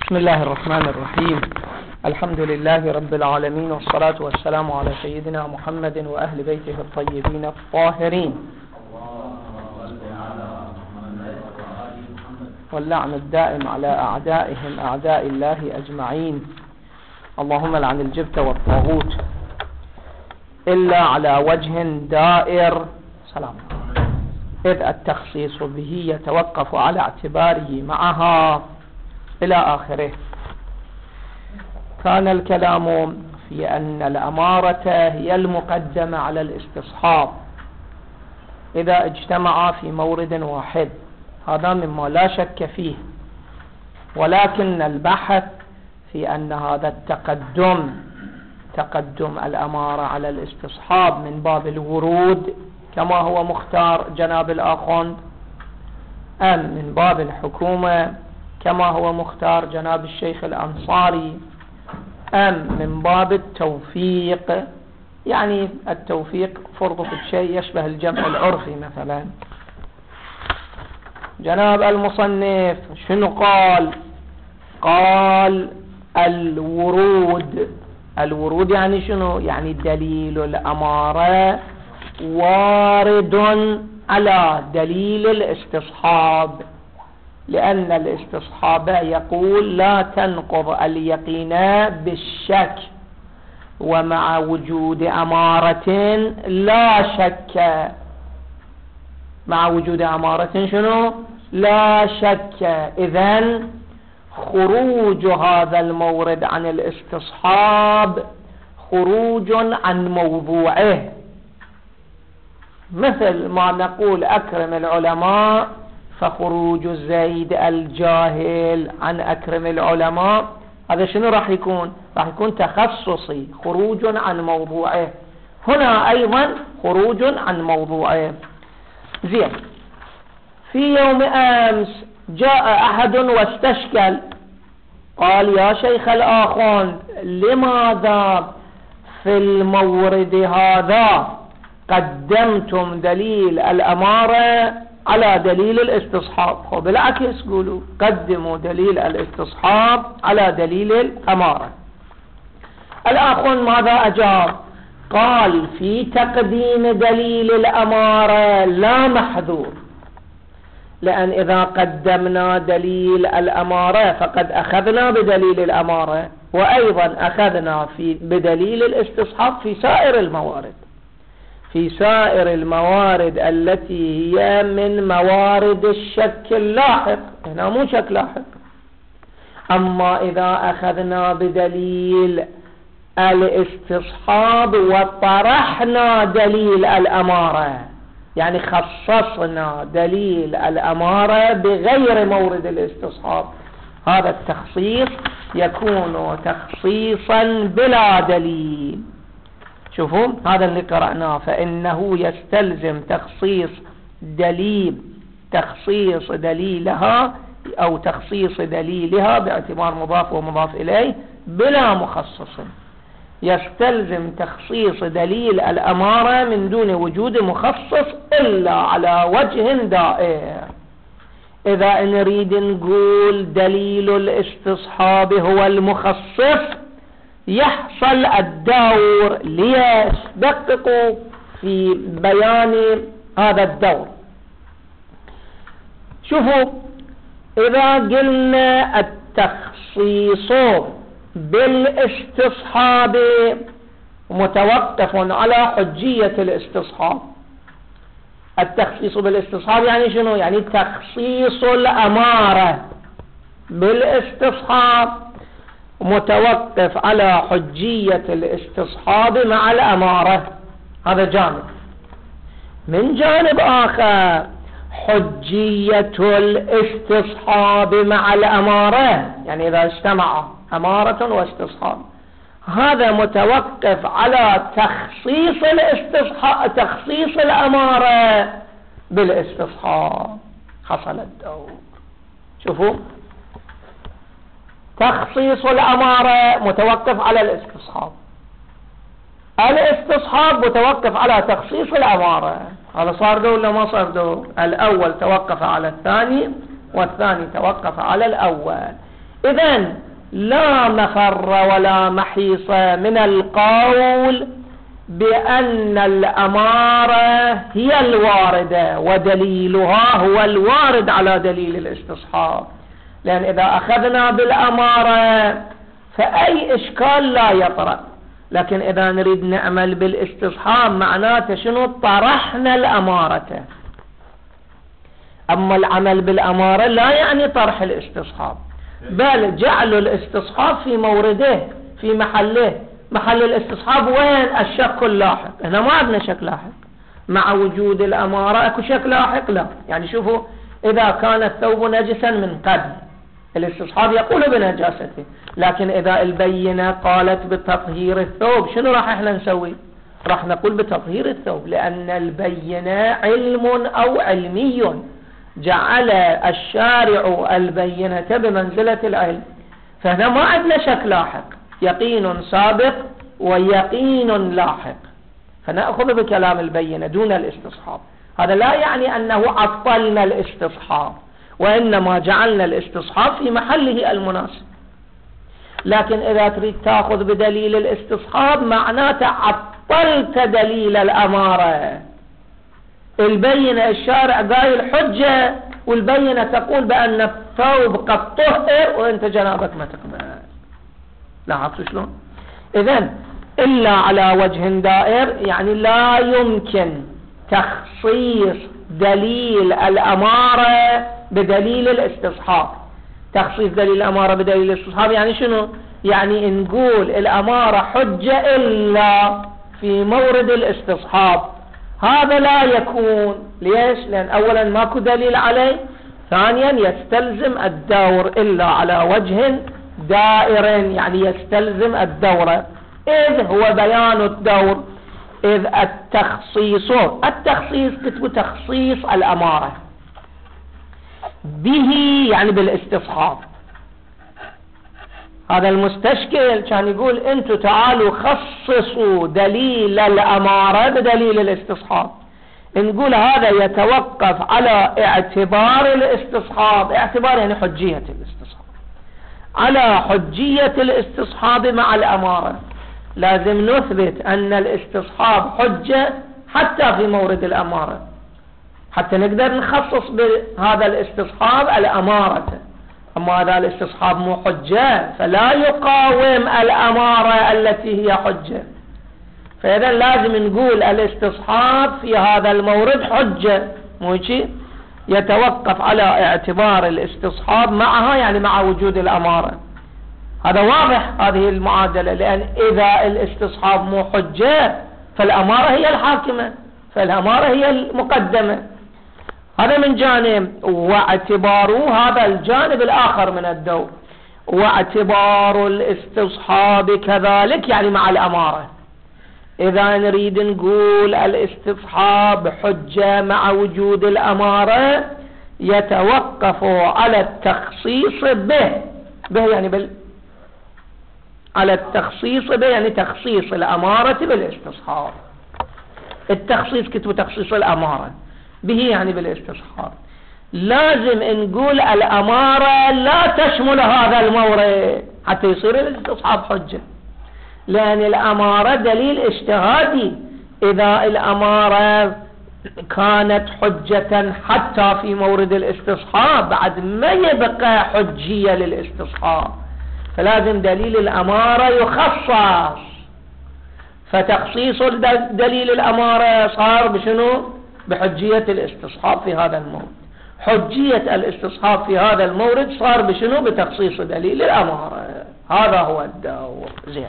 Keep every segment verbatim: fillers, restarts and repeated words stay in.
بسم الله الرحمن الرحيم. الحمد لله رب العالمين، والصلاة والسلام على سيدنا محمد وأهل بيته الطيبين الطاهرين، واللعن الدائم على أعدائهم أعداء الله أجمعين. اللهم لعن الجبت والطاغوت إلا على وجه دائر سلام، إذ التخصيص به يتوقف على اعتباره معها إلى آخره. كان الكلام في أن الأمارة هي المقدمة على الاستصحاب إذا اجتمعا في مورد واحد، هذا مما لا شك فيه، ولكن البحث في أن هذا التقدم تقدم الأمارة على الاستصحاب من باب الورود كما هو مختار جناب الآخوند، أم من باب الحكومة كما هو مختار جناب الشيخ الأنصاري، أم من باب التوفيق، يعني التوفيق فرض في الشيء يشبه الجمع العرفي مثلا. جناب المصنف شنو قال؟ قال الورود. الورود يعني شنو؟ يعني دليل الأمارة وارد على دليل الاستصحاب، لأن الاستصحاب يقول لا تنقض اليقين بالشك، ومع وجود أمارة لا شك، مع وجود أمارة شنو؟ لا شك. إذن خروج هذا المورد عن الاستصحاب خروج عن موضوعه، مثل ما نقول أكرم العلماء فخروج زيد الجاهل عن أكرم العلماء، هذا شنو راح يكون؟ راح يكون تخصصي، خروج عن موضوعه. هنا أيضا خروج عن موضوعه. زين، في يوم أمس جاء أحد واستشكل، قال يا شيخ الآخوند لماذا في المورد هذا قدمتم دليل الأمارة على دليل الاستصحاب؟ وبالعكس قولوا قدموا دليل الاستصحاب على دليل الأمارة. الآخوند ماذا أجاب؟ قال في تقديم دليل الأمارة لا محذور، لأن إذا قدمنا دليل الأمارة فقد أخذنا بدليل الأمارة، وأيضا أخذنا في بدليل الاستصحاب في سائر الموارد، في سائر الموارد التي هي من موارد الشك اللاحق، هنا مو شك لاحق. أما إذا أخذنا بدليل الاستصحاب وطرحنا دليل الأمارة، يعني خصصنا دليل الأمارة بغير مورد الاستصحاب، هذا التخصيص يكون تخصيصا بلا دليل. شوفوا هذا اللي قرأناه، فإنه يستلزم تخصيص دليل تخصيص دليلها أو تخصيص دليلها باعتبار مضاف ومضاف إليه بلا مخصص، يستلزم تخصيص دليل الأمارة من دون وجود مخصص إلا على وجه دائر. إذا نريد نقول دليل الاستصحاب هو المخصص يحصل الدور. ليش؟ دققوا في بيان هذا الدور. شوفوا، إذا قلنا التخصيص بالاستصحاب متوقف على حجية الاستصحاب. التخصيص بالاستصحاب يعني شنو؟ يعني تخصيص الأمارة بالاستصحاب متوقف على حجية الاستصحاب مع الأمارة، هذا جانب. من جانب آخر حجية الاستصحاب مع الأمارة، يعني إذا اجتمع أمارة واستصحاب، هذا متوقف على تخصيص الاستصحاب تخصيص الأمارة بالاستصحاب. حصل الدور. شوفوا، تخصيص الأمارة متوقف على الاستصحاب، الاستصحاب متوقف على تخصيص الأمارة. هذا صار دور ولا ما صار دور؟ الأول توقف على الثاني والثاني توقف على الأول. إذن لا مفر ولا محيص من القول بأن الأمارة هي الواردة ودليلها هو الوارد على دليل الاستصحاب، لأن إذا أخذنا بالأمارة فأي إشكال لا يطرأ، لكن إذا نريد نعمل بالاستصحاب معناته شنو؟ طرحنا الأمارة. أما العمل بالأمارة لا يعني طرح الاستصحاب، بل جعل الاستصحاب في مورده في محله. محل الاستصحاب وين؟ الشك اللاحق. هنا ما عندنا شك لاحق مع وجود الأمارة. اكو شك لاحق؟ لا. يعني شوفوا، إذا كان الثوب نجسا من قبل الاستصحاب يقول بنجاسته، لكن إذا البينة قالت بتطهير الثوب شنو راح احنا نسوي؟ راح نقول بتطهير الثوب، لأن البينة علم أو علمي، جعل الشارع البينة بمنزلة العلم. فهنا ما عندنا شك لاحق، يقين سابق ويقين لاحق، فنأخذ بكلام البينة دون الاستصحاب. هذا لا يعني أنه عطلنا الاستصحاب، وإنما جعلنا الاستصحاب في محله المناسب. لكن إذا تريد تأخذ بدليل الاستصحاب معناته عطلت دليل الأمارة. البينة الشارع قايل حجة، والبينة تقول بأن الثوب قد طهر وانت جنابك ما تقبل. لاحظتوا شلون؟ إذن إلا على وجه دائر، يعني لا يمكن تخصيص دليل الأمارة بدليل الاستصحاب. تخصيص دليل الأمارة بدليل الاستصحاب يعني شنو؟ يعني نقول الأمارة حجة إلا في مورد الاستصحاب. هذا لا يكون. ليش؟ لأن أولا ماكو دليل عليه، ثانيا يستلزم الدور إلا على وجه دائر، يعني يستلزم الدورة. إذ هو بيان الدور، إذ التخصيص التخصيص كتب تخصيص الأمارة به يعني بالاستصحاب. هذا المستشكل كان يقول انتوا تعالوا خصصوا دليل الأمارة بدليل الاستصحاب. نقول هذا يتوقف على اعتبار الاستصحاب. اعتبار يعني حجية الاستصحاب، على حجية الاستصحاب مع الأمارة. لازم نثبت أن الاستصحاب حجة حتى في مورد الأمارة، حتى نقدر نخصص بهذا الاستصحاب الأمارة. أما هذا الاستصحاب مو حجة فلا يقاوم الأمارة التي هي حجة. فإذا لازم نقول الاستصحاب في هذا المورد حجة، مو شيء يتوقف على اعتبار الاستصحاب معها، يعني مع وجود الأمارة. هذا واضح هذه المعادلة، لأن إذا الاستصحاب مو حجة فالأمارة هي الحاكمة، فالأمارة هي المقدمة. هذا من جانب. واعتباره هذا الجانب الآخر من الدور، واعتبار الاستصحاب كذلك يعني مع الأمارة. إذا نريد نقول الاستصحاب حجة مع وجود الأمارة يتوقف على التخصيص به به يعني بال على التخصيص به يعني تخصيص الأمارة بالاستصحاب. التخصيص كتب تخصيص الأمارة به يعني بالاستصحاب. لازم نقول الأمارة لا تشمل هذا المورد حتى يصير الاستصحاب حجة، لأن الأمارة دليل اجتهادي. إذا الأمارة كانت حجة حتى في مورد الاستصحاب بعد ما يبقى حجية للاستصحاب، فلازم دليل الأمارة يخصص. فتخصيص دليل الأمارة صار بشنو؟ بحجية الاستصحاب في هذا المورد. حجية الاستصحاب في هذا المورد صار بشنو؟ بتخصيص دليل الأمارة. هذا هو الدور. زين.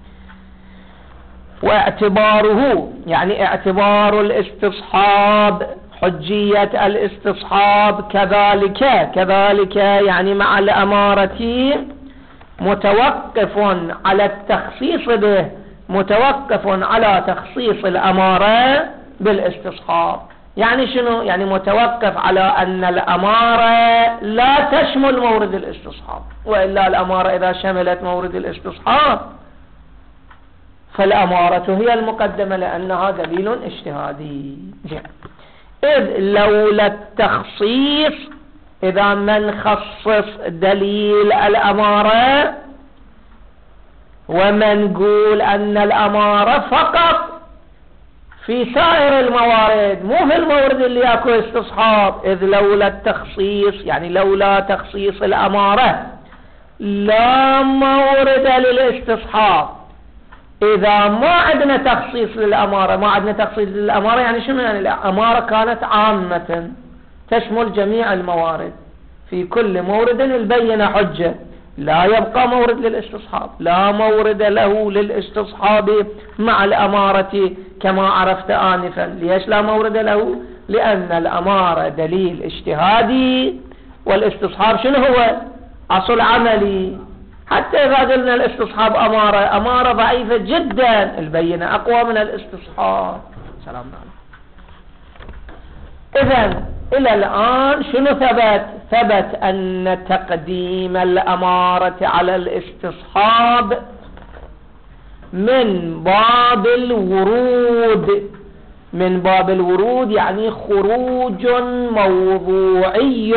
واعتباره يعني اعتبار الاستصحاب، حجية الاستصحاب كذلك كذلك يعني مع الأمارة متوقف على التخصيص به، متوقف على تخصيص الأمارة بالاستصحاب. يعني شنو؟ يعني متوقف على أن الأمارة لا تشمل مورد الاستصحاب، وإلا الأمارة إذا شملت مورد الاستصحاب فالأمارة هي المقدمة لأنها دليل اجتهادي. إذ لولا التخصيص إذا ما نخصص دليل الأمارة وما نقول أن الأمارة فقط في سائر الموارد مو في المورد اللي اكو استصحاب، إذ لولا التخصيص يعني لولا تخصيص الأمارة لا مورد للاستصحاب. إذا ما عندنا تخصيص للأمارة ما عندنا تخصيص للأمارة يعني شنو؟ يعني الأمارة كانت عامة تشمل جميع الموارد، في كل مورد البينة حجة، لا يبقى مورد للاستصحاب، لا مورد له للاستصحاب مع الأمارة كما عرفت آنفا. ليش لا مورد له؟ لأن الأمارة دليل اجتهادي والاستصحاب شنو هو؟ أصل عملي. حتى إذا قلنا الاستصحاب أمارة، أمارة ضعيفة جدا، البينة أقوى من الاستصحاب. سلام عليكم. إذن إلى الآن شنو ثبت؟ ثبت أن تقديم الأمارة على الاستصحاب من باب الورود. من باب الورود يعني خروج موضوعي،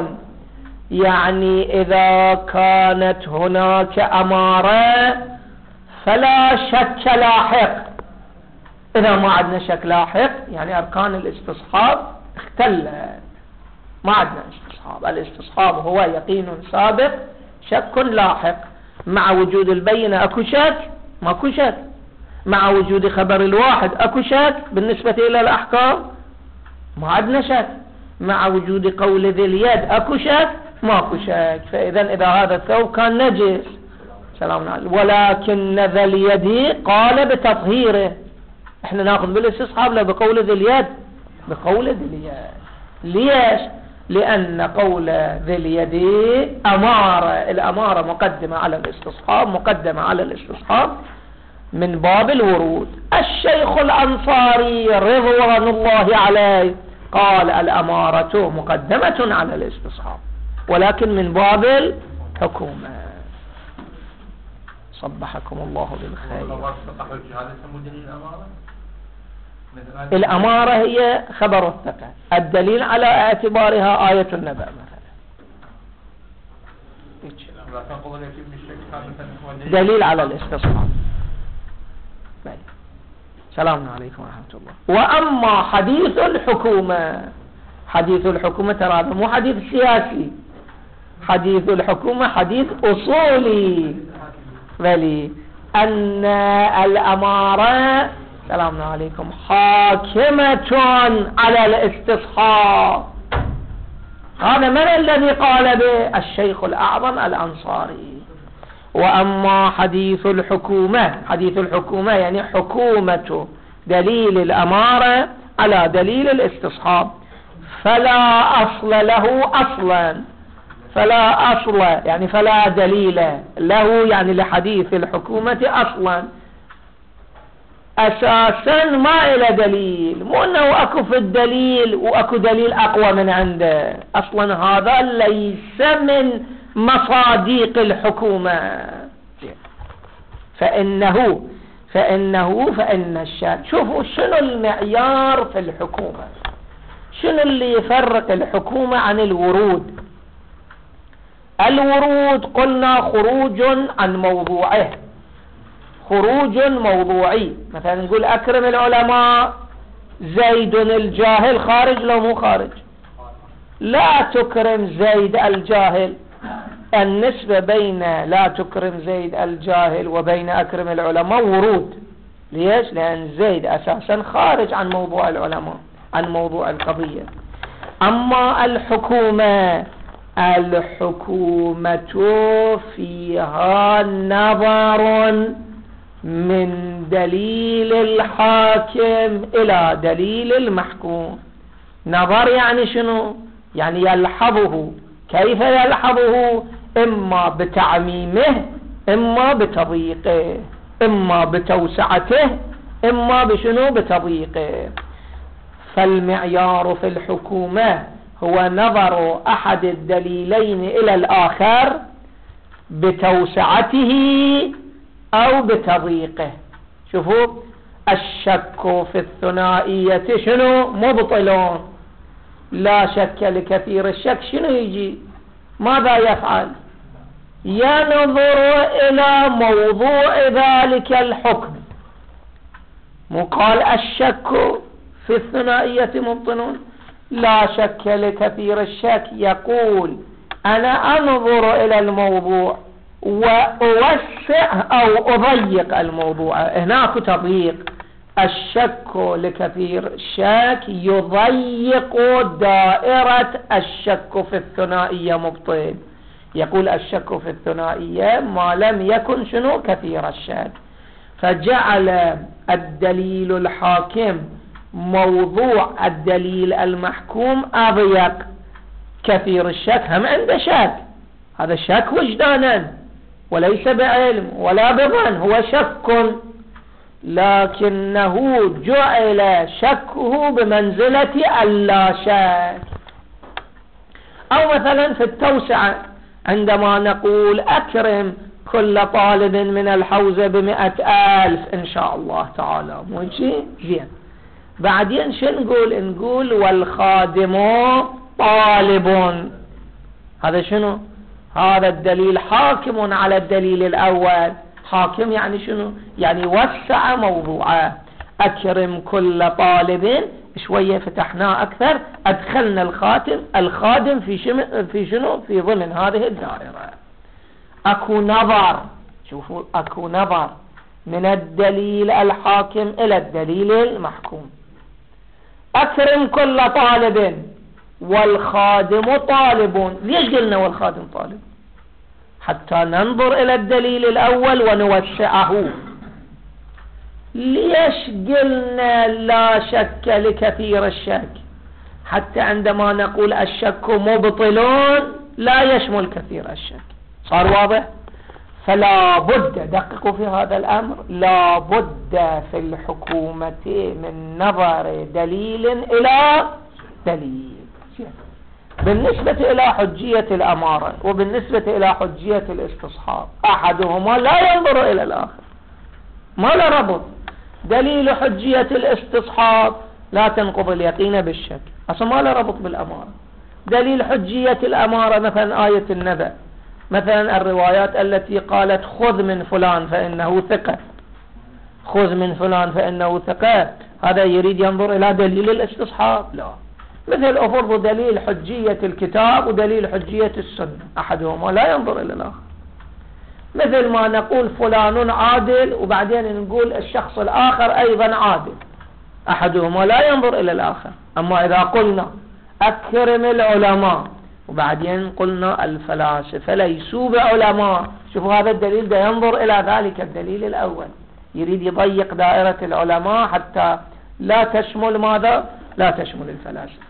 يعني إذا كانت هناك أمارة فلا شك لاحق. إذا ما عندنا شك لاحق يعني أركان الاستصحاب اختلت، ما عندنا استصحاب. الاستصحاب هو يقين سابق شك لاحق. مع وجود البينة أكو شك؟ ماكو شك. مع وجود خبر الواحد أكو شك بالنسبة إلى الأحكام؟ ما عندنا شك. مع وجود قول ذي اليد أكو شك؟ ماكو شك. فإذا إذا هذا الثوب كان نجس سلام عليكم ولكن ذا اليد قال بتطهيره، احنا ناخذ بالاستصحاب لا بقول ذي اليد؟ بقول ذي اليد. ليش؟ لأن قول ذي اليد أمارة، الأمارة مقدمة على الاستصحاب، مقدمة على الاستصحاب من باب الورود. الشيخ الأنصاري رضوان الله عليه قال الأمارة مقدمة على الاستصحاب ولكن من باب الحكومة. صبحكم الله بالخير. الأمارة هي خبر الثقة، الدليل على اعتبارها آية النبأ مثلا، دليل على الاستصحاب. السلام عليكم ورحمة الله. وأما حديث الحكومة، حديث الحكومة ترى هذا مو حديث سياسي، حديث الحكومة حديث أصولي، بلي أن الأمارة السلام عليكم حاكمة على الاستصحاب. هذا من الذي قال به؟ الشيخ الأعظم الأنصاري. وأما حديث الحكومة، حديث الحكومة يعني حكومة دليل الأمارة على دليل الاستصحاب فلا أصل له أصلا، فلا أصل يعني فلا دليل له، يعني لحديث الحكومة أصلا أساسا ما إلى دليل، مو أنه أكو في الدليل وأكو دليل أقوى من عنده، أصلا هذا ليس من مصادق الحكومة. فإنه فإنه فإن الشارع، شوفوا شنو المعيار في الحكومة، شنو اللي يفرق الحكومة عن الورود. الورود قلنا خروج عن موضوعه، خروج موضوعي. مثلا نقول أكرم العلماء زيد الجاهل، خارج لو مو خارج؟ لا تكرم زيد الجاهل. النسبة بين لا تكرم زيد الجاهل وبين أكرم العلماء ورود. ليش؟ لأن زيد أساسا خارج عن موضوع العلماء، عن موضوع القضية. أما الحكومة، الحكومة فيها نظر من دليل الحاكم إلى دليل المحكوم. نظر يعني شنو؟ يعني يلحظه. كيف يلحظه؟ إما بتعميمه، إما بتضييقه، إما بتوسعته، إما بشنو؟ بتضييقه. فالمعيار في الحكومة هو نظر أحد الدليلين إلى الآخر بتوسعته أو بتضييقه. شوفوا الشك في الثنائية شنو؟ مبطلون. لا شك لكثير الشك شنو يجي؟ ماذا يفعل؟ ينظر إلى موضوع ذلك الحكم. مو قال الشك في الثنائية مبطل؟ لا شك لكثير الشك، يقول أنا أنظر إلى الموضوع وأوسع أو أضيق الموضوع. هناك تضييق. الشك لكثير الشك يضيق دائرة الشك في الثنائية مبطل. يقول الشك في الثنائية ما لم يكن شنو كثير الشك، فجعل الدليل الحاكم موضوع الدليل المحكوم أضيق. كثير الشك هم عنده شك، هذا الشك وجدانا وليس بعلم ولا بظن، هو شك، لكنه جعل شكه بمنزلة اللا شك. أو مثلا في التوسعة عندما نقول أكرم كل طالب من الحوزة بمئة ألف إن شاء الله تعالى، مو شيء زين. بعدين شو نقول؟ نقول والخادم طالب. هذا شنو؟ هذا الدليل حاكم على الدليل الأول. حاكم يعني شنو؟ يعني وسع موضوعه. أكرم كل طالب شوية فتحناه أكثر، أدخلنا الخاتم الخادم في شنو؟ في شنو؟ في ضمن هذه الدائرة. أكو نظر، شوفوا أكو نظر من الدليل الحاكم إلى الدليل المحكوم. أكرم كل طالب والخادم طالب. ليش قلنا والخادم طالب؟ حتى ننظر إلى الدليل الأول ونوسعه. ليش قلنا لا شك لكثير الشك؟ حتى عندما نقول الشك مبطلون لا يشمل كثير الشك. صار واضح؟ فلا بد، دققوا في هذا الأمر، لا بد في الحكومة من نظر دليل إلى دليل. بالنسبة إلى حجية الأمارة وبالنسبة إلى حجية الاستصحاب أحدهما لا ينظر إلى الآخر، ما له ربط. دليل حجية الاستصحاب لا تنقض اليقين بالشك، أصلا ما له ربط بالأمارة. دليل حجية الأمارة مثلا آية النبأ، مثلا الروايات التي قالت خذ من فلان فإنه ثقة، خذ من فلان فإنه ثقة، هذا يريد ينظر إلى دليل الاستصحاب؟ لا. مثل أفرض دليل حجية الكتاب ودليل حجية السنة، أحدهما لا ينظر إلى الآخر. مثل ما نقول فلان عادل وبعدين نقول الشخص الآخر أيضا عادل، أحدهما لا ينظر إلى الآخر. أما إذا قلنا أكرم العلماء وبعدين قلنا الفلاسفة ليسوا بعلماء، شوفوا هذا الدليل ده ينظر إلى ذلك الدليل الأول، يريد يضيق دائرة العلماء حتى لا تشمل ماذا؟ لا تشمل الفلاسفة.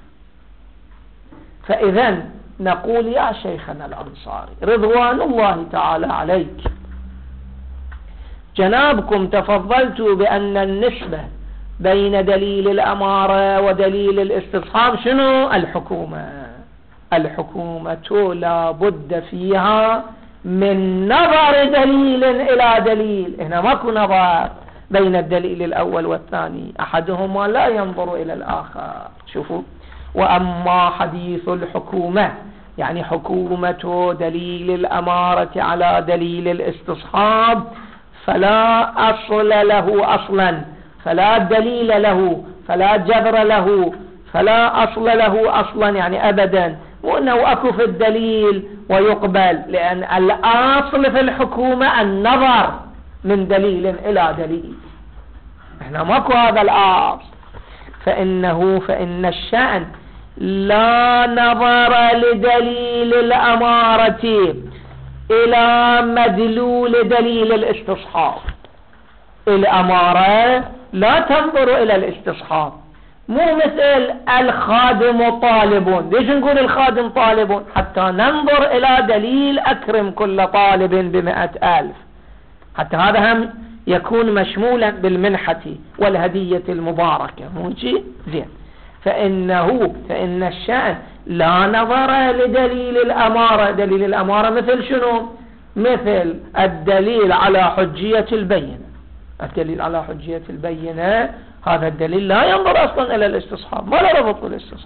فإذا نقول يا شيخنا الأنصاري رضوان الله تعالى عليك، جنابكم تفضلتوا بأن النسبة بين دليل الأمارة ودليل الاستصحاب شنو؟ الحكومة. الحكومة لا بد فيها من نظر دليل إلى دليل. هنا ماكو نظر بين الدليل الأول والثاني، أحدهما لا ينظر إلى الآخر. شوفوا، وأما حديث الحكومة يعني حكومة دليل الأمارة على دليل الاستصحاب فلا أصل له أصلا، فلا دليل له، فلا جبر له، فلا أصل له أصلا، يعني أبدا مو أنه أكو في الدليل ويقبل، لأن الأصل في الحكومة النظر من دليل إلى دليل. احنا ماكو هذا الأصل. فإنه فإن الشأن لا نظر لدليل الأمارة إلى مدلول دليل الاستصحاب. الأمارة لا تنظر إلى الاستصحاب، مو مثل الخادم طالب. ليش نقول الخادم طالب؟ حتى ننظر إلى دليل أكرم كل طالب بمئة ألف، حتى هذا هم يكون مشمولا بالمنحة والهدية المباركة، مو شيء زين. فإنه فإن الشأن لا نظر لدليل الأمارة. دليل الأمارة مثل شنو؟ مثل الدليل على حجية البينة. الدليل على حجية البينة هذا الدليل لا ينظر أصلا إلى الاستصحاب، ما لا ربط بالاستصحاب.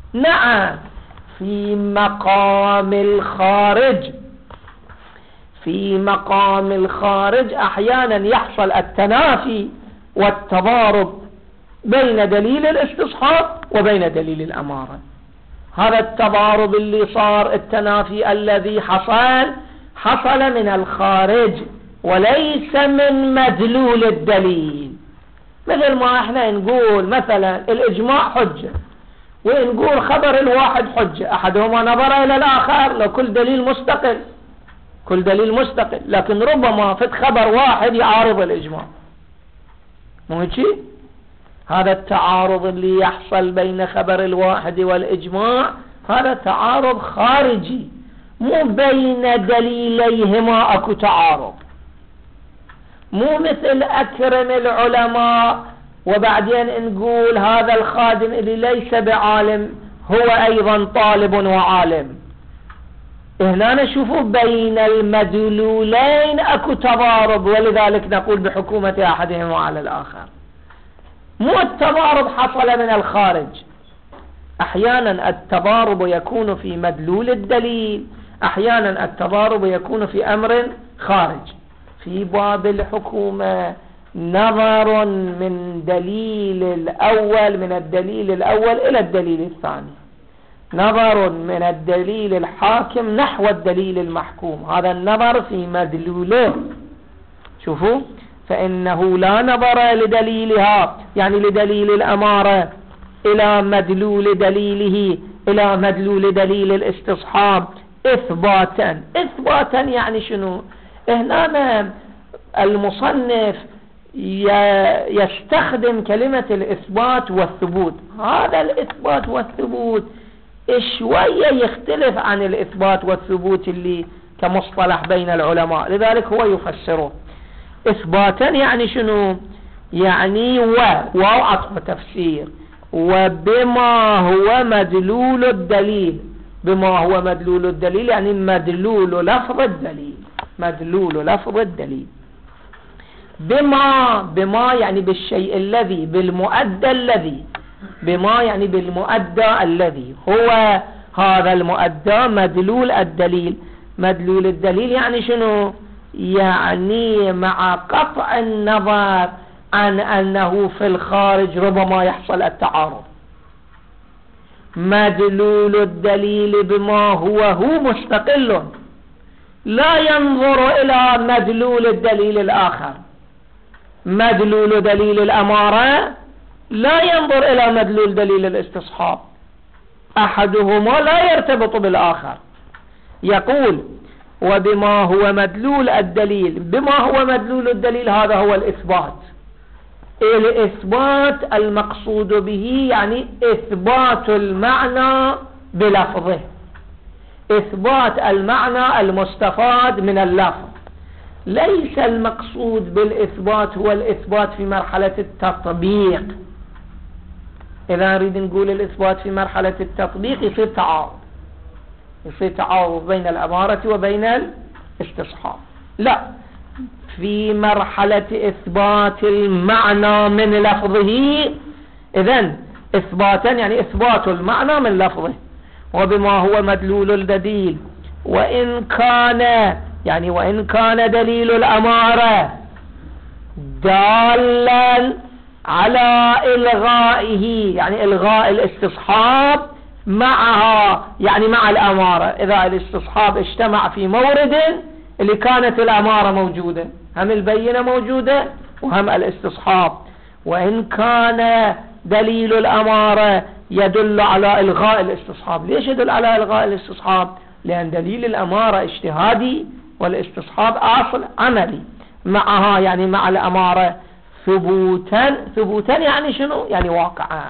نعم في مقام الخارج، في مقام الخارج أحيانا يحصل التنافي والتضارب بين دليل الاستصحاب وبين دليل الأمارة. هذا التضارب اللي صار، التنافي الذي حصل حصل من الخارج وليس من مدلول الدليل. مثل ما احنا نقول مثلا الإجماع حجة، ونقول خبر الواحد حجة، أحدهما نظر إلى الآخر، لو كل دليل مستقل، كل دليل مستقل، لكن ربما في خبر واحد يعارض الإجماع. مو هيك؟ هذا التعارض اللي يحصل بين خبر الواحد والإجماع هذا تعارض خارجي، مو بين دليليهما اكو تعارض. مو مثل أكرم العلماء وبعدين نقول هذا الخادم اللي ليس بعالم هو أيضا طالب وعالم. هنا نشوف بين المدلولين اكو تضارب، ولذلك نقول بحكومة أحدهما على الآخر. مو التضارب حصل من الخارج، أحيانا التضارب يكون في مدلول الدليل، أحيانا التضارب يكون في أمر خارج. في باب الحكومة نظر من دليل الأول من الدليل الأول إلى الدليل الثاني، نظر من الدليل الحاكم نحو الدليل المحكوم، هذا النظر في مدلوله. شوفوا، فإنه لا نظر لدليلها يعني لدليل الأمارة إلى مدلول دليله إلى مدلول دليل الاستصحاب إثباتا. إثباتا يعني شنو؟ هنا المصنف يستخدم كلمة الإثبات والثبوت. هذا الإثبات والثبوت شوية يختلف عن الإثبات والثبوت اللي كمصطلح بين العلماء، لذلك هو يفسره. إثباتا يعني شنو؟ يعني و واو عطف تفسير، وبما هو مدلول الدليل. بما هو مدلول الدليل يعني مدلول لفظ الدليل، مدلول لفظ الدليل. بما بما يعني بالشيء الذي، بالمؤدى الذي، بما يعني بالمؤدى الذي هو هذا المؤدى مدلول الدليل. مدلول الدليل يعني شنو؟ يعني مع قطع النظر عن أنه في الخارج ربما يحصل التعارض. مدلول الدليل بما هو هو مستقل، لا ينظر إلى مدلول الدليل الآخر. مدلول دليل الأمارة لا ينظر إلى مدلول دليل الاستصحاب، أحدهما لا يرتبط بالآخر. يقول وبما هو مدلول الدليل. بما هو مدلول الدليل هذا هو الإثبات. الإثبات المقصود به يعني إثبات المعنى بلفظه، إثبات المعنى المستفاد من اللفظ. ليس المقصود بالإثبات هو الإثبات في مرحلة التطبيق. إذا نريد نقول الإثبات في مرحلة التطبيق يصير تعارض، يصير تعارض بين الأمارة وبين الاستصحاب. لا، في مرحلة إثبات المعنى من لفظه. إذن إثباتا يعني إثبات المعنى من لفظه. وبما هو مدلول الدليل وإن كان يعني وإن كان دليل الأمارة دالا على إلغائه يعني إلغاء الاستصحاب معها يعني مع الأمارة. إذا الاستصحاب اجتمع في مورد اللي كانت الأمارة موجودة، هم البينة موجودة وهم الاستصحاب. وإن كان دليل الأمارة يدل على إلغاء الاستصحاب. ليش يدل على إلغاء الاستصحاب؟ لأن دليل الأمارة اجتهادي والاستصحاب أصل عملي. معها يعني مع الأمارة ثبوتا. ثبوتا يعني شنو؟ يعني واقعا.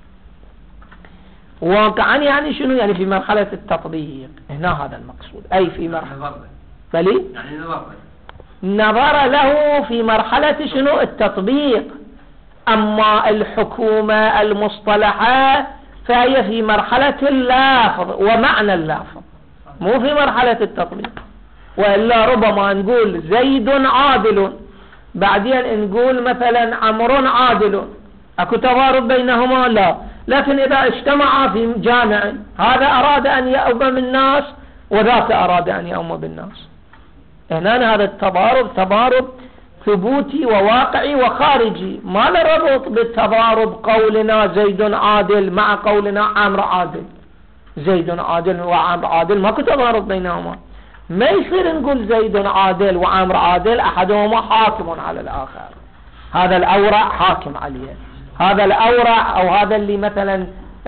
واقعا يعني شنو؟ يعني في مرحلة التطبيق. هنا هذا المقصود، أي في مرحلة بلي يعني نظر نظر له في مرحلة شنو؟ التطبيق. أما الحكومة المصطلحة فهي في مرحلة اللافظ ومعنى اللافظ، مو في مرحلة التطبيق. وإلا ربما نقول زيد عادل، بعدين نقول مثلا عمر عادل، أكو تضارب بينهما؟ لا، لكن إذا اجتمعا في جامع هذا أراد أن يؤم الناس وذاك أراد أن يؤم بالناس، هنا هذا التضارب تضارب ثبوتي وواقعي وخارجي، ما له ربط بالتضارب قولنا زيد عادل مع قولنا عمرو عادل. زيد عادل وعمرو عادل ماكو تضارب بينهما، ما يصير نقول زيد عادل وعمرو عادل أحدهما حاكم على الآخر، هذا الأورع حاكم عليه، هذا الأورع أو هذا اللي مثلا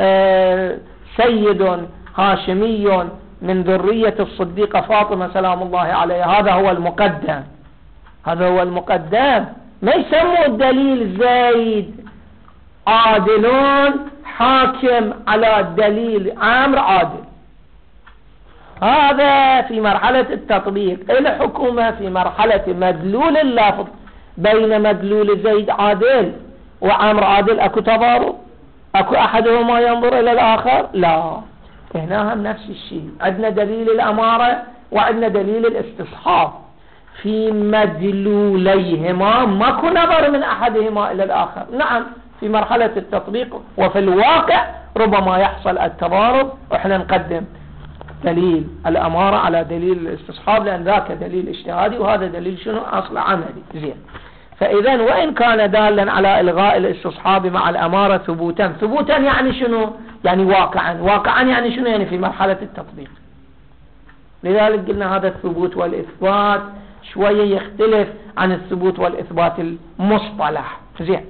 سيد هاشمي من ذرية الصديقة فاطمة سلام الله عليها هذا هو المقدم، هذا هو المقدم. ما يسموا الدليل زيد عادلون حاكم على الدليل عمرو عادل، هذا في مرحلة التطبيق. الحكومة في مرحلة مدلول اللفظ بين مدلول زيد عادل وعمرو عادل اكو تضارب؟ اكو احدهما ينظر الى الاخر؟ لا، هنا هم نفس الشيء، عندنا دليل الامارة وعندنا دليل الاستصحاب، في مدلوليهما ماكو نظر من احدهما الى الاخر. نعم في مرحلة التطبيق وفي الواقع ربما يحصل التضارب، واحنا نقدم دليل الامارة على دليل الاستصحاب لان ذاك دليل اجتهادي وهذا دليل شنو اصل عملي. زين، فاذا وان كان دالا على الغاء الاستصحاب مع الامارة ثبوتا، ثبوتا يعني شنو؟ يعني واقعا، واقعا يعني شنو؟ يعني في مرحلة التطبيق. لذلك قلنا هذا الثبوت والاثبات شوية يختلف عن الثبوت والاثبات المصطلح. زين،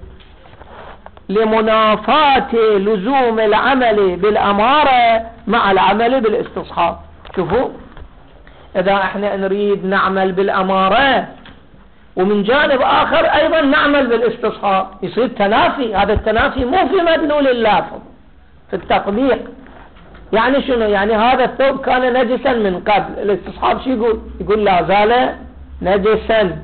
لمنافاة لزوم العمل بالأمارة مع العمل بالاستصحاب. شوفوا، إذا احنا نريد نعمل بالأمارة ومن جانب آخر أيضا نعمل بالاستصحاب يصير تنافي، هذا التنافي مو في مدلول اللافظ، في التطبيق. يعني شنو؟ يعني هذا الثوب كان نجسا من قبل، الاستصحاب شو يقول؟ يقول لا زال نجسا.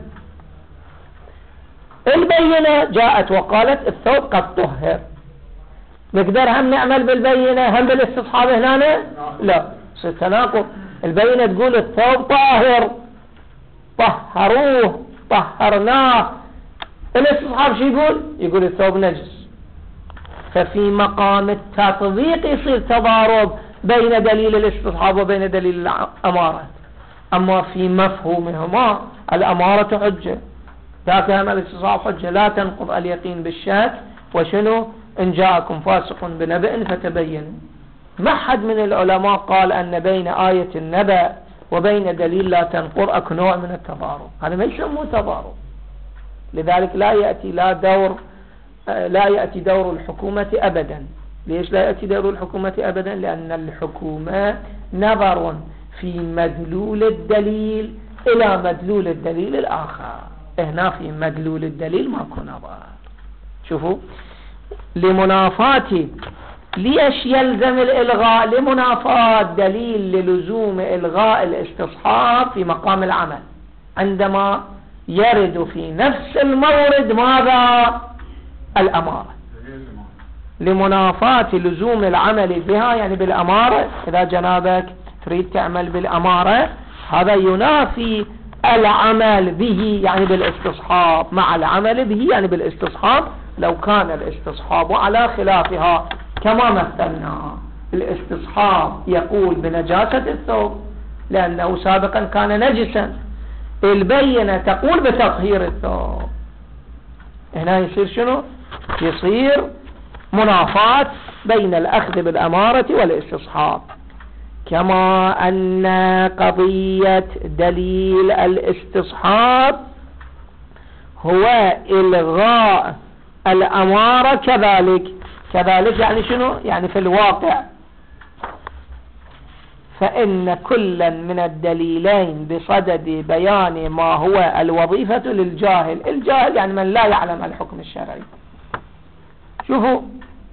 البينة جاءت وقالت الثوب قد طهر، نقدر هم نعمل بالبينة هم بالاستصحاب هنا؟ لا، يصير تناقض. البينة تقول الثوب طاهر، طهروه طهرناه، الاستصحاب شو يقول؟ يقول الثوب نجس. ففي مقام التطبيق يصير تضارب بين دليل الاستصحاب وبين دليل الأمارة، أما في مفهومهما الأمارة حجة، ذاك هم الاستصحاب حجة، لا تنقض اليقين بالشك. وشنو؟ إن جاءكم فاسق بنبأ فتبينوا. ما حد من العلماء قال أن بين آية النبأ وبين دليل لا تنقض أكو نوع من التضارب، هذا ما يسموه تضارب. لذلك لا يأتي لا دور لا يأتي دور الحكومة أبدا. ليش لا يأتي دور الحكومة أبدا؟ لأن الحكومة نظر في مدلول الدليل إلى مدلول الدليل الآخر، هنا في مدلول الدليل ماكو نظر. شوفوا، لمنافاة، ليش يلزم الإلغاء؟ لمنافاة دليل للزوم إلغاء الاستصحاب في مقام العمل عندما يرد في نفس المورد ماذا؟ الأمارة. لمنافاة لزوم العمل بها يعني بالأمارة، إذا جنابك تريد تعمل بالأمارة هذا ينافي العمل به يعني بالاستصحاب مع العمل به يعني بالاستصحاب. لو كان الاستصحاب على خلافها كما مثلنا، الاستصحاب يقول بنجاسة الثوب لأنه سابقا كان نجسا، البينة تقول بتطهير الثوب، هنا يصير شنو؟ يصير منافاة بين الأخذ بالأمارة والاستصحاب. كما أن قضية دليل الاستصحاب هو إلغاء الأمارة كذلك. كذلك يعني شنو؟ يعني في الواقع فإن كلا من الدليلين بصدد بيان ما هو الوظيفة للجاهل. الجاهل يعني من لا يعلم الحكم الشرعي. شوفوا،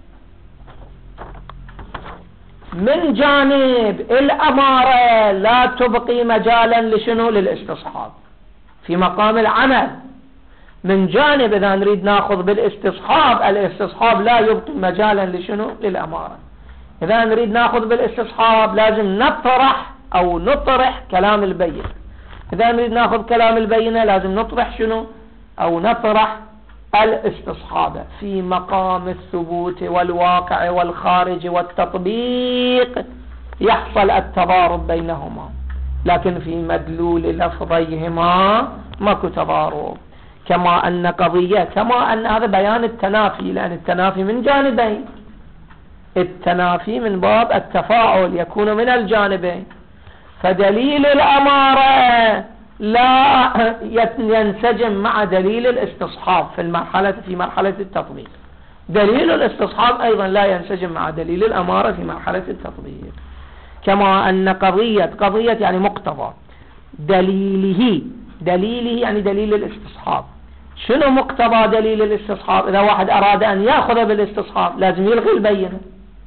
من جانب الأمارة لا تبقي مجالا لشنو؟ للاستصحاب في مقام العمل. من جانب إذا نريد ناخذ بالاستصحاب، الاستصحاب لا يبقي مجالا لشنو؟ للأمارة. إذا نريد ناخذ بالاستصحاب لازم نطرح أو نطرح كلام البينة. إذا نريد ناخذ كلام البينة لازم نطرح شنو؟ أو نطرح الاستصحاب في مقام الثبوت والواقع والخارج والتطبيق يحصل التضارب بينهما، لكن في مدلول لفظيهما ماكو تضارب. كما أن قضية كما أن هذا بيان التنافي، لأن التنافي من جانبين، التنافي من باب التفاعل يكون من الجانبين. فدليل الأمارة لا ينسجم مع دليل الاستصحاب في المرحلة في مرحلة التطبيق. دليل الاستصحاب أيضا لا ينسجم مع دليل الأمارة في مرحلة التطبيق. كما أن قضية قضية يعني مقتضى دليله، دليله يعني دليل الاستصحاب. شنو مقتضى دليل الاستصحاب؟ إذا واحد أراد أن يأخذ بالاستصحاب لازم يلغي البينة.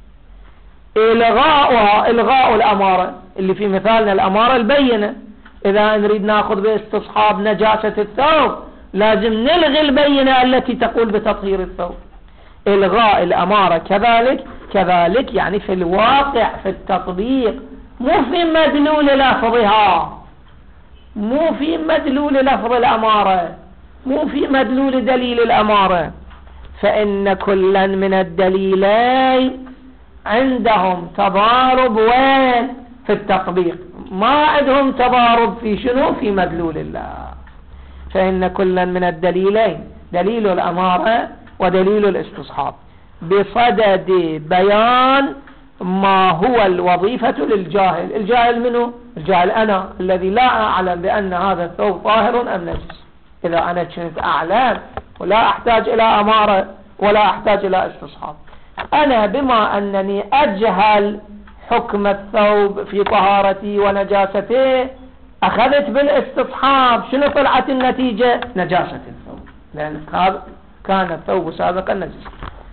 إلغاؤها إلغاء الأمارة اللي في مثالنا الأمارة البينة. إذا نريد نأخذ باستصحاب نجاسة الثوب لازم نلغي البينة التي تقول بتطهير الثوب. إلغاء الأمارة كذلك كذلك يعني في الواقع في التطبيق، مو في مدلول لفظها، مو في مدلول لفظ الأمارة، مو في مدلول دليل الأمارة. فإن كلا من الدليلين عندهم تضارب وين؟ في التطبيق، ما عندهم تضارب في شنو؟ في مدلول الله. فإن كلا من الدليلين دليل الأمارة ودليل الاستصحاب بصدد بيان ما هو الوظيفة للجاهل. الجاهل منه؟ الجاهل أنا الذي لا أعلم بأن هذا الثوب طاهر أم نجس. إذا أنا كنت أعلم ولا أحتاج إلى أمارة ولا أحتاج إلى استصحاب، أنا بما أنني أجهل حكم الثوب في طهارتي ونجاسته أخذت بالاستصحاب. شنو طلعت النتيجة؟ نجاسة الثوب، لأن كان الثوب سابقا نجس.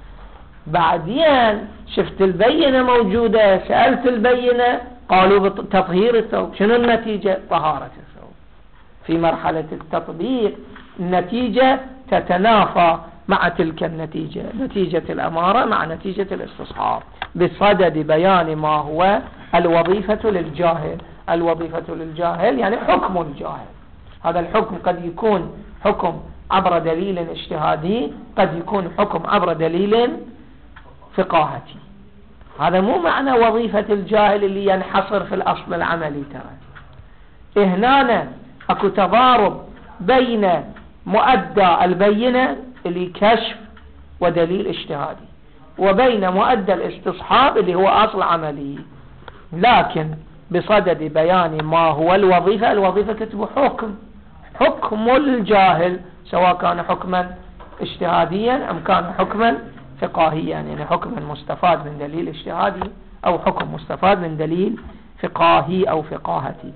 بعدين شفت البينة موجودة، سألت البينة قالوا بتطهير الثوب. شنو النتيجة؟ طهارة الثوب. في مرحلة التطبيق النتيجة تتنافى مع تلك النتيجة، نتيجة الأمارة مع نتيجة الاستصحاب بصدد بيان ما هو الوظيفة للجاهل. الوظيفة للجاهل يعني حكم الجاهل. هذا الحكم قد يكون حكم عبر دليل اجتهادي، قد يكون حكم عبر دليل فقاهتي. هذا مو معنى وظيفة الجاهل اللي ينحصر في الأصل العملي. ترى هنا اكو تضارب بين مؤدى البينة اللي كشف ودليل اجتهادي، وبين مؤدى الاستصحاب اللي هو أصل عملي. لكن بصدد بيان ما هو الوظيفة، الوظيفة تكتب حكم، حكم الجاهل، سواء كان حكما اجتهاديا أم كان حكما فقاهيا، يعني حكما مستفاد من دليل اجتهادي أو حكم مستفاد من دليل فقاهي أو فقاهتي.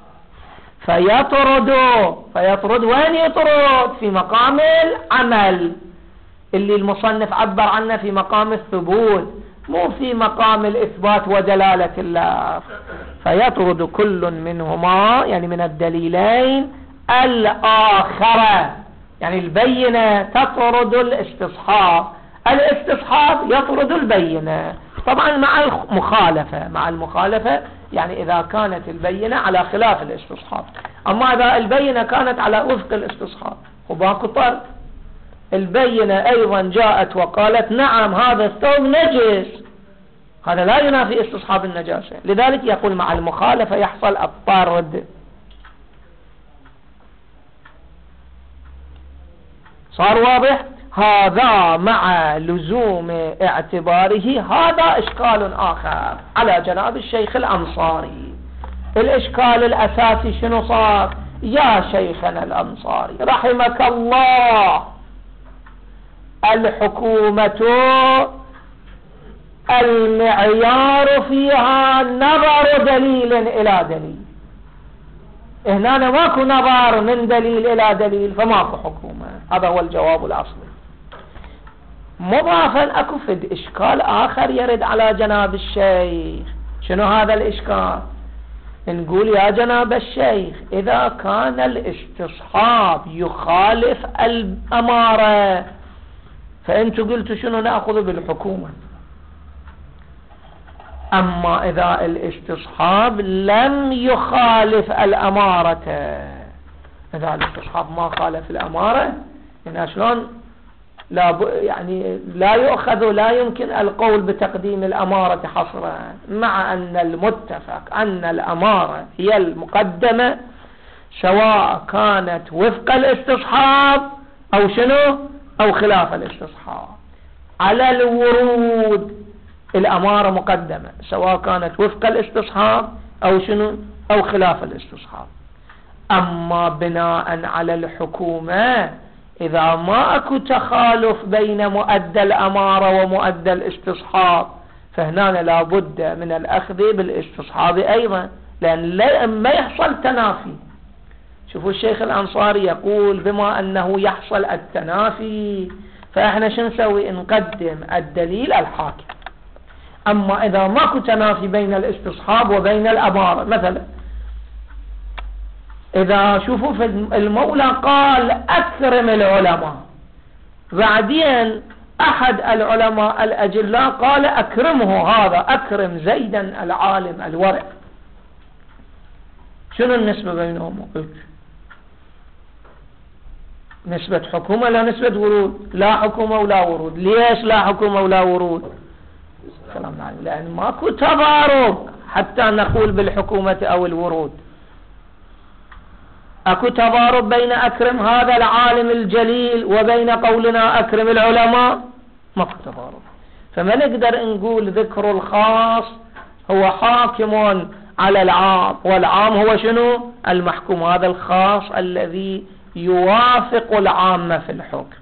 فيطرد فيطرد وين يطرد؟ في مقام العمل اللي المصنف عبر عنه في مقام الثبوت، مو في مقام الإثبات ودلالة الله. فيطرد كل منهما يعني من الدليلين الآخر، يعني البينة تطرد الاستصحاب، الاستصحاب يطرد البينة، طبعا مع المخالفة. مع المخالفة يعني إذا كانت البينة على خلاف الاستصحاب. أما إذا البينة كانت على وفق الاستصحاب وباكو طرد. البينة أيضا جاءت وقالت نعم هذا الثوب نجس، هذا لا ينافي استصحاب النجاسة، لذلك يقول مع المخالفة يحصل الطرد. صار واضح؟ هذا مع لزوم اعتباره. هذا إشكال آخر على جناب الشيخ الأنصاري. الإشكال الأساسي شنو صار؟ يا شيخنا الأنصاري رحمك الله، الحكومة المعيار فيها نظر دليل إلى دليل. هنا ماكو نظر من دليل إلى دليل فماكو حكومة. هذا هو الجواب الأصلي. مضافا أكو فد إشكال آخر يرد على جناب الشيخ. شنو هذا الإشكال؟ نقول يا جناب الشيخ إذا كان الاستصحاب يخالف الأمارة فأنتوا قلتوا شنو نأخذ بالحكومة. أما إذا الاستصحاب لم يخالف الأمارة، إذا الاستصحاب ما خالف الأمارة، هنا شلون لا ب... يعني لا يؤخذ لا يمكن القول بتقديم الأمارة حصرا، مع أن المتفق أن الأمارة هي المقدمة سواء كانت وفق الاستصحاب أو شنو أو خلاف الاستصحاب. على الورود الأمارة مقدمة سواء كانت وفق الاستصحاب أو شنو أو خلاف الاستصحاب. أما بناء على الحكومة إذا ما أكو تخالف بين مؤدى الأمارة ومؤدى الاستصحاب فهنا لابد من الأخذ بالاستصحاب أيضا، لأن ما يحصل تنافي. شوفوا الشيخ الأنصاري يقول بما أنه يحصل التنافي فإحنا شو نسوي؟ نقدم الدليل الحاكم. أما إذا ماكو تنافي بين الاستصحاب وبين الأمارة، مثلا إذا شوفوا في المولى قال أكرم العلماء، بعدين أحد العلماء الأجلاء قال أكرمه هذا، أكرم زيدا العالم الورع، شنو النسبة بينهم؟ نسبة حكومة لا نسبة ورود؟ لا حكومة ولا ورود. ليش لا حكومة ولا ورود؟ سلام عليكم. لأن ماكو تضارب حتى نقول بالحكومة أو الورود. أكو تضارب بين أكرم هذا العالم الجليل وبين قولنا أكرم العلماء؟ ماكو تضارب. فما نقدر نقول ذكر الخاص هو حاكم على العام والعام هو شنو؟ المحكوم. هذا الخاص الذي يوافق العامة في الحكم،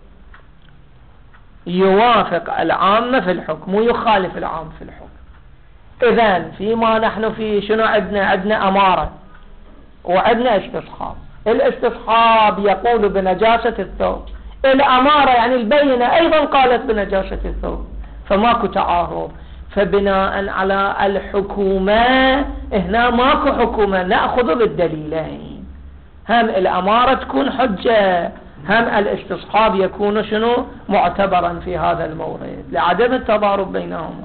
يوافق العامة في الحكم ويخالف العام في الحكم. إذن فيما نحن في شنو عندنا؟ عندنا أمارة وعندنا استصحاب. الاستصحاب يقول بنجاسة الثوب، الأمارة يعني البينة أيضا قالت بنجاسة الثوب، فماكو تعارض. فبناء على الحكومة هنا ماكو حكومة، نأخذ بالدليلين، هم الأمارة تكون حجة هم الاستصحاب يكون شنو معتبرا في هذا المورد لعدم التضارب بينهما.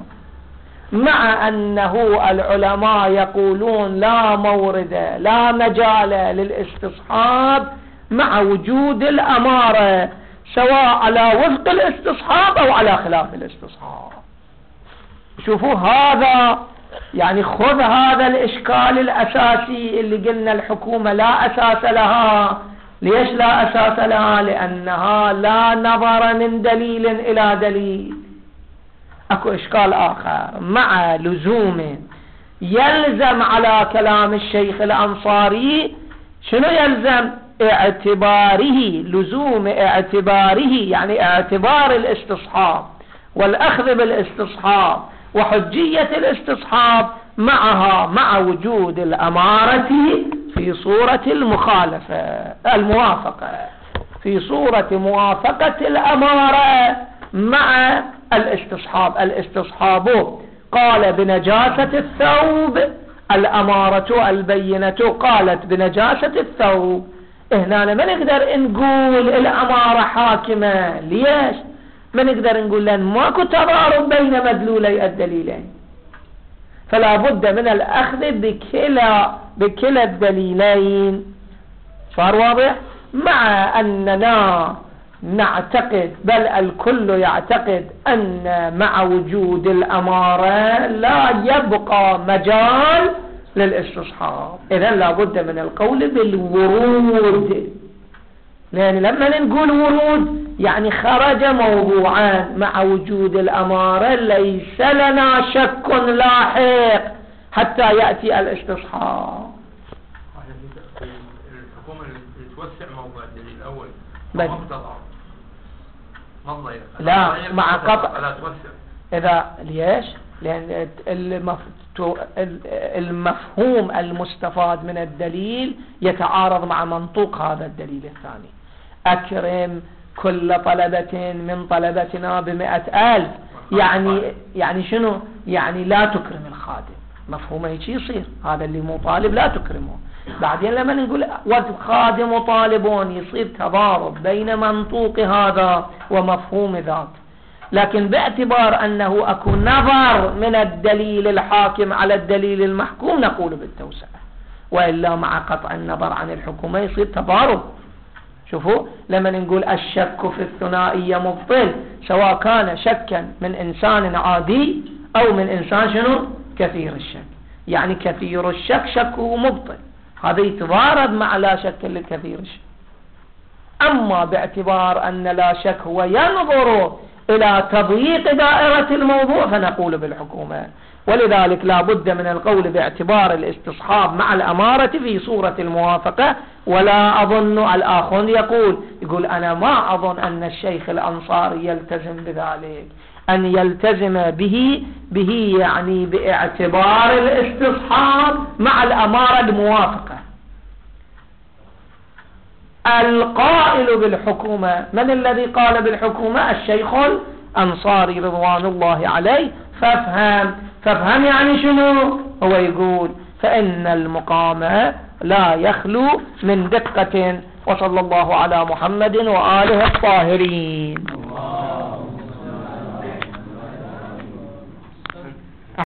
مع أنه العلماء يقولون لا مورد لا مجال للاستصحاب مع وجود الأمارة سواء على وفق الاستصحاب أو على خلاف الاستصحاب. شوفوا هذا يعني خذ هذا الإشكال الأساسي اللي قلنا الحكومة لا أساس لها. ليش لا أساس لها؟ لأنها لا نظر من دليل إلى دليل. أكو إشكال آخر مع لزوم يلزم على كلام الشيخ الأنصاري. شنو يلزم؟ اعتباره، لزوم اعتباره يعني اعتبار الاستصحاب والأخذ بالاستصحاب وحجية الاستصحاب معها مع وجود الأمارة في صورة المخالفة الموافقة، في صورة موافقة الأمارة مع الاستصحاب. الاستصحاب قال بنجاسة الثوب، الأمارة البينة قالت بنجاسة الثوب. هنا ما نقدر نقول الأمارة حاكمة. ليش؟ ما نقدر نقول لأن ماكو تضارب بين مدلولي الدليلين، فلا بد من الأخذ بكلا بكلا الدليلين. صار واضح؟ مع أننا نعتقد بل الكل يعتقد أن مع وجود الأمارة لا يبقى مجال للاستصحاب. إذن لا بد من القول بالورود، لأن لما نقول ورود يعني خرج موضوعان. مع وجود الأمارة ليس لنا شك لاحق حتى يأتي الاستصحاب. الحكومة توسع موضوع الدليل الأول ما لا مع قطع لا توسع. إذا ليش؟ لأن المفهوم المستفاد من الدليل يتعارض مع منطوق هذا الدليل الثاني. أكرم كل طلبة من طلبتنا بمئة ألف، يعني يعني شنو؟ يعني لا تكرم الخادم. مفهومه هيك يصير، هذا اللي مو طالب لا تكرمه. بعدين لما نقول والخادم طالبون يصير تضارب بين منطوق هذا ومفهوم ذاك. لكن باعتبار أنه أكو نظر من الدليل الحاكم على الدليل المحكوم نقول بالتوسعة، وإلا مع قطع النظر عن الحكومة يصير تضارب. شوفوا لما نقول الشك في الثنائية مبطل، سواء كان شكا من إنسان عادي أو من إنسان شنو كثير الشك، يعني كثير الشك شكه مبطل، هذا يتضارب مع لا شك للكثير الشك. أما باعتبار أن لا شك هو ينظر إلى تضييق دائرة الموضوع فنقول بالحكومة. ولذلك لا بد من القول باعتبار الاستصحاب مع الأمارة في صورة الموافقة. ولا أظن الآخر يقول يقول أنا ما أظن أن الشيخ الأنصاري يلتزم بذلك، أن يلتزم به به يعني باعتبار الاستصحاب مع الأمارة الموافقة. القائل بالحكومة من الذي قال بالحكومة؟ الشيخ الأنصاري رضوان الله عليه. فافهم فافهم يعني شنو هو يقول؟ فإن المقام لا يخلو من دقة. وصلى الله على محمد وآله الطاهرين.